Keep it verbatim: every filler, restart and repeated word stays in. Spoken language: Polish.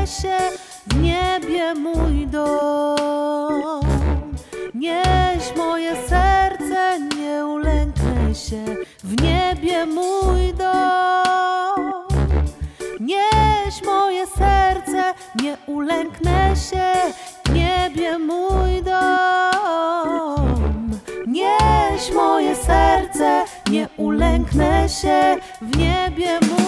uklęknę się w niebie mój dom. Nieś moje serce, nie ulęknę się w niebie mój dom. Nieś moje serce, nie ulęknę się w niebie mój dom. Nieś moje serce, nie ulęknę się w niebie mój dom.